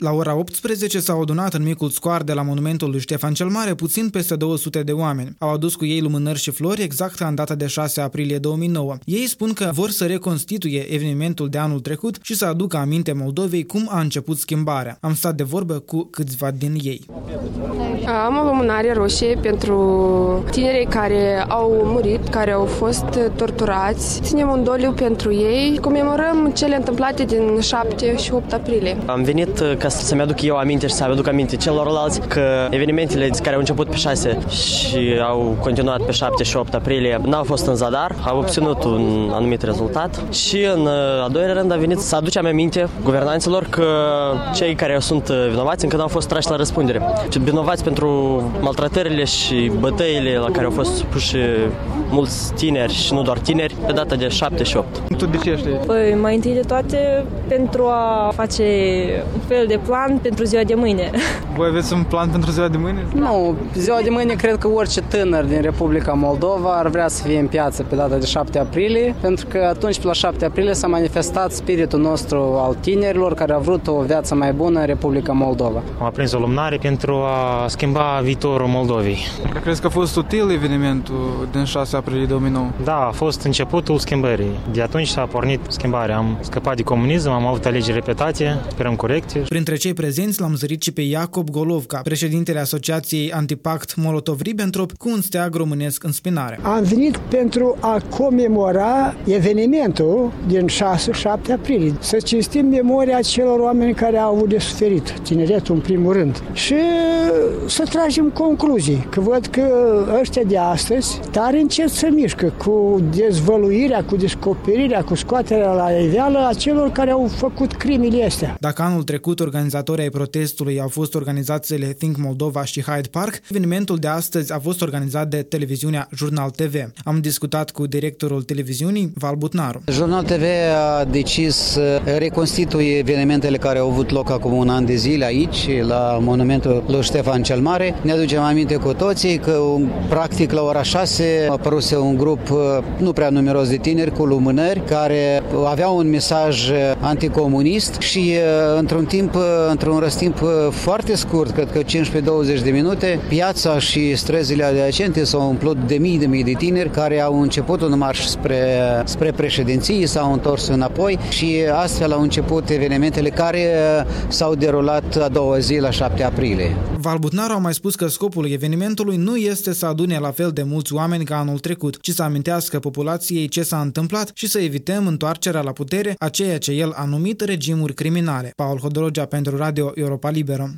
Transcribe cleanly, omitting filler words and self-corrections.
La ora 18 s-au adunat în micul scoar de la monumentul lui Ștefan cel Mare puțin peste 200 de oameni. Au adus cu ei lumânări și flori exact în data de 6 aprilie 2009. Ei spun că vor să reconstituie evenimentul de anul trecut și să aducă aminte Moldovei cum a început schimbarea. Am stat de vorbă cu câțiva din ei. Am o lumânare roșie pentru tinerii care au murit, care au fost torturați. Ținem un doliu pentru ei, comemorăm cele întâmplate din 7 și 8 aprilie. Am venit ca să-mi aduc eu aminte și să aduc aminte celorlalți că evenimentele care au început pe 6 și au continuat pe 7 și 8 aprilie n-au fost în zadar, au obținut un anumit rezultat și în a doilea rând a venit să aducem aminte guvernanților că cei care sunt vinovați încă n-au fost trași la răspundere. Vinovați pentru maltratările și bătăile la care au fost supuși mulți tineri și nu doar tineri pe data de 7 și 8. Tu de ce știi? Păi, mai întâi de toate pentru a face un fel de plan pentru ziua de mâine. Voi aveți un plan pentru ziua de mâine? Nu, ziua de mâine cred că orice tânăr din Republica Moldova ar vrea să fie în piață pe data de 7 aprilie, pentru că atunci pe la 7 aprilie s-a manifestat spiritul nostru al tinerilor care au vrut o viață mai bună în Republica Moldova. Am aprins o lumânare pentru a schimba viitorul Moldovei. Crezi că a fost util evenimentul din 6 aprilie 2009? Da, a fost începutul schimbării. De atunci s-a pornit schimbarea. Am scăpat de comunism, am avut alegeri repetate, sperăm corecte. Printre cei prezenți l-am zărit și pe Iacob Golovca, președintele Asociației Antipact Molotov-Ribbentrop, cu un steag românesc în spinare. Am venit pentru a comemora evenimentul din 6-7 aprilie, să cinstim memoria celor oameni care au avut de suferit, tineretul în primul rând, și să tragem concluzii, că văd că ăștia de astăzi tare încet să mișcă cu dezvăluirea, cu descoperirea, cu scoaterea la iveală a celor care au făcut crimile astea. Dacă anul trecut organizatorii ai protestului au fost organizațiile Think Moldova și Hyde Park, evenimentul de astăzi a fost organizat de televiziunea Jurnal TV. Am discutat cu directorul televiziunii, Val Butnaru. Jurnal TV a decis să reconstituie evenimentele care au avut loc acum un an de zile aici, la monumentul lui Ștefan cel Mare. Ne aducem aminte cu toții că practic la ora 6 a apăruse un grup nu prea numeros de tineri cu lumânări care aveau un mesaj anticomunist și într-un răstimp foarte scurt, cred că 15-20 de minute, piața și străzile adiacente s-au umplut de mii de tineri care au început un marș spre președinție, s-au întors înapoi și astfel au început evenimentele care s-au derulat a doua zi la 7 aprilie. Val Butnaru a mai spus că scopul evenimentului nu este să adune la fel de mulți oameni ca anul trecut, ci să amintească populației ce s-a întâmplat și să evităm întoarcerea la putere a ceea ce el a numit regimuri criminale. Paul Hodorogea pentru Radio Europa Liberă.